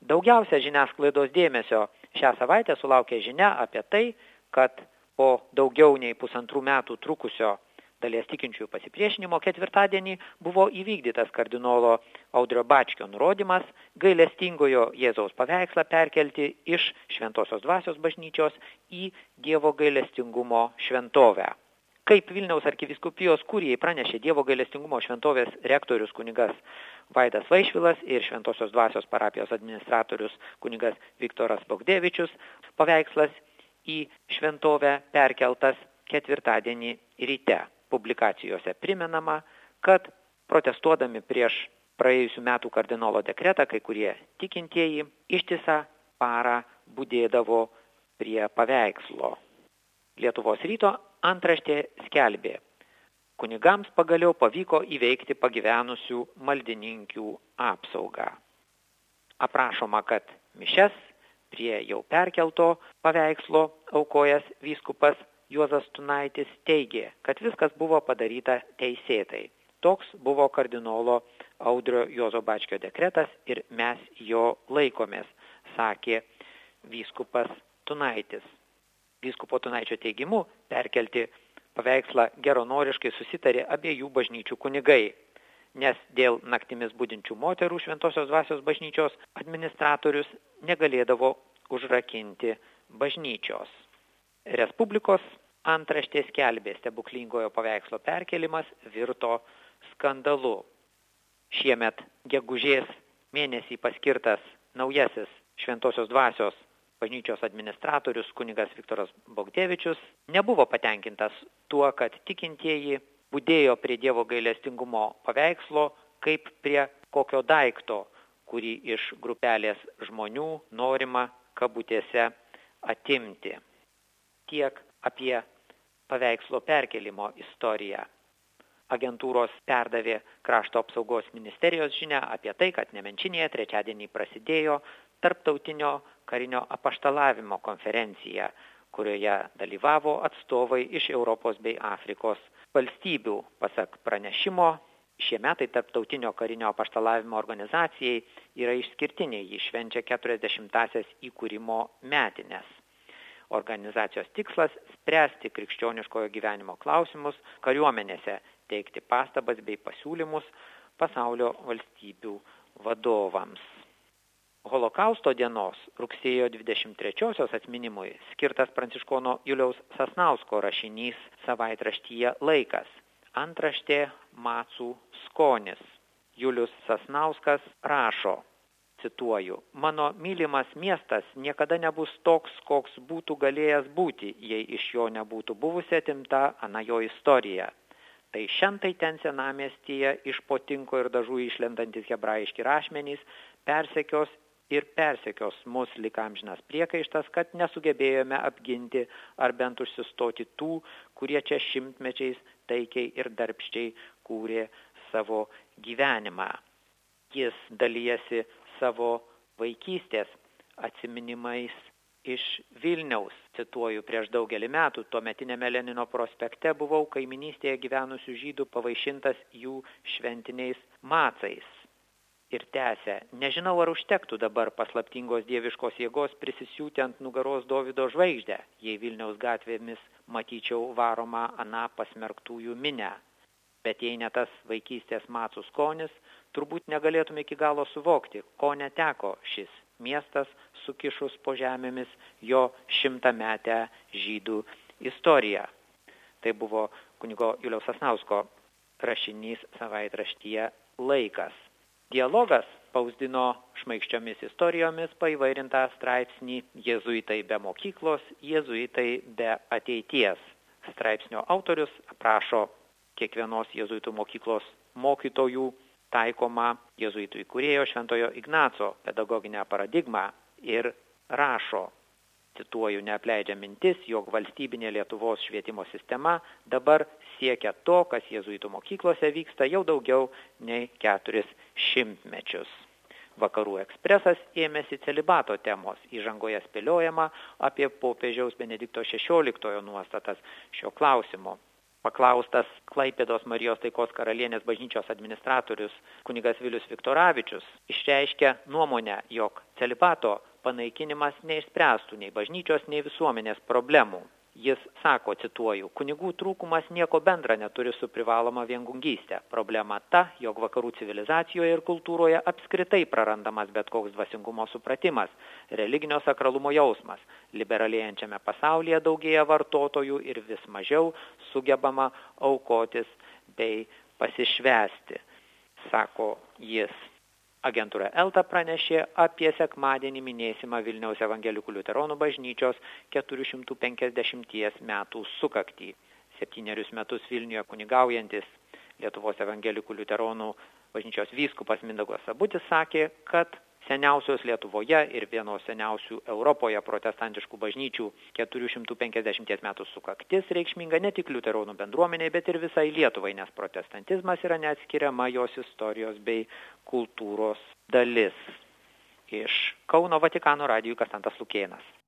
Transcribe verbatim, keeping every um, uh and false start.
Daugiausia žiniasklaidos dėmesio šią savaitę sulaukė žinia apie tai, kad po daugiau nei pusantrų metų trukusio dalies tikinčiųjų pasipriešinimo ketvirtadienį buvo įvykdytas kardinolo Audrio Bačkio nurodymas gailestingojo Jėzaus paveikslą perkelti iš Šventosios dvasios bažnyčios į Dievo gailestingumo šventovę. Kaip Vilniaus arkivyskupijos kurijai pranešė Dievo gailestingumo šventovės rektorius kunigas Vaidas Vaišvilas ir Šventosios dvasios parapijos administratorius kunigas Viktoras Bogdevičius, paveikslas į šventovę perkeltas ketvirtadienį ryte. Publikacijose primenama, kad protestuodami prieš praėjusių metų kardinolo dekretą, kai kurie tikintieji ištisą parą budėdavo prie paveikslo. Lietuvos ryto antraštė skelbė: kunigams pagaliau pavyko įveikti pagyvenusių maldininkių apsaugą. Aprašoma, kad mišias prie jau perkelto paveikslo aukojęs vyskupas Juozas Tunaitis teigė, kad viskas buvo padaryta teisėtai. Toks buvo kardinolo Audrio Juozo Bačkio dekretas ir mes jo laikomės, sakė vyskupas Tunaitis. Vyskupo Tunaičio teigimu perkelti paveikslą geronoriškai susitarė abiejų bažnyčių kunigai, nes dėl naktimis budinčių moterų Šventosios dvasios bažnyčios administratorius negalėdavo užrakinti bažnyčios. Respublikos antraštė skelbė: stebuklingojo paveikslo perkelimas virto skandalu. Šiemet gegužės mėnesį paskirtas naujasis Šventosios dvasios bažnyčios administratorius kunigas Viktoras Bogdevičius nebuvo patenkintas tuo, kad tikintieji budėjo prie Dievo gailestingumo paveikslo kaip prie kokio daikto, kurį iš grupelės žmonių norima kabutėse atimti. Tiek apie paveikslo perkelimo istoriją. Agentūros perdavė Krašto apsaugos ministerijos žinią apie tai, kad Nemenčinėje trečiadienį prasidėjo tarptautinio karinio apaštalavimo konferencija, kurioje dalyvavo atstovai iš Europos bei Afrikos valstybių. Pasak pranešimo, šie metai tarptautinio karinio apaštalavimo organizacijai yra išskirtiniai, ji švenčia keturiasdešimtąsias įkūrimo metines. Organizacijos tikslas – spręsti krikščioniškojo gyvenimo klausimus kariuomenėse, teikti pastabas bei pasiūlymus pasaulio valstybių vadovams. Holokausto dienos rugsėjo dvidešimt trečiosios atminimui skirtas pranciškono Juliaus Sasnausko rašinys savaitraštyje Laikas. Antraštė Macų skonis. Julius Sasnauskas rašo, cituoju: mano mylimas miestas niekada nebus toks, koks būtų galėjęs būti, jei iš jo nebūtų buvusi atimta ana jo istorija. Tai šentai ten senamiestyje iš po tinko ir dažų išlendantis hebrajiški rašmenys persekios ir persekios mus lyg amžinas priekaištas, kad nesugebėjome apginti ar bent užsistoti tų, kurie čia šimtmečiais taikiai ir darbščiai kūrė savo gyvenimą. Jis dalijasi savo vaikystės atsiminimais iš Vilniaus. Cituoju, prieš daugelį metų tuometinėme Lenino prospekte buvau kaiminystėje gyvenusių žydų pavaišintas jų šventiniais macais. Ir tęsia, nežinau, ar užtektų dabar paslaptingos dieviškos jėgos prisisiūti ant nugaros Dovydo žvaigždę, jei Vilniaus gatvėmis matyčiau varomą aną pasmerktųjų minę. Bet jei ne tas vaikystės macų skonis, turbūt negalėtume iki galo suvokti, ko neteko šis miestas sukišus po žemėmis jo šimtametę žydų istoriją. Tai buvo kunigo Juliaus Sasnausko rašinys savaitraštyje Laikas. Dialogas spausdino šmaikščiomis istorijomis paįvairintą straipsnį Jėzuitai be mokyklos, jėzuitai be ateities. Straipsnio autorius aprašo kiekvienos jėzuitų mokyklos mokytojų taikoma jėzuitų įkūrėjo Šventojo Ignaco pedagoginę paradigmą ir rašo, cituoju, neapleidžia mintis, jog valstybinė Lietuvos švietimo sistema dabar siekia to, kas jėzuitų mokyklose vyksta jau daugiau nei keturis šimtmečius. Vakarų ekspresas ėmėsi celibato temos, įžangoje spėliojama apie popiežiaus Benedikto šešioliktojo nuostatas šio klausimu. Paklaustas Klaipėdos Marijos Taikos karalienės bažnyčios administratorius kunigas Vilius Viktoravičius išreiškė nuomonę, jog celibato panaikinimas neišspręstų nei bažnyčios, nei visuomenės problemų. Jis sako, cituoju, kunigų trūkumas nieko bendra neturi su privaloma viengungystė. Problema ta, jog vakarų civilizacijoje ir kultūroje apskritai prarandamas bet koks dvasingumo supratimas, religinio sakralumo jausmas. Liberalėjančiame pasaulyje daugėja vartotojų ir vis mažiau sugebama aukotis bei pasišvęsti, sako jis. Agentūra Elta pranešė apie sekmadienį minėsimą Vilniaus evangelikų liuteronų bažnyčios keturi šimtai penkiasdešimties metų sukaktį. Septynerius metus Vilniuje kunigaujantis Lietuvos evangelikų liuteronų bažnyčios vyskupas Mindaugas Sabutis sakė, kad seniausios Lietuvoje ir vienos seniausių Europoje protestantiškų bažnyčių keturi šimtai penkiasdešimties metų sukaktis reikšminga ne tik liuteronų bendruomeniai, bet ir visai Lietuvai, nes protestantizmas yra neatskiriama jos istorijos bei kultūros dalis. Iš Kauno Vatikano radijui Kastantas Lukėnas.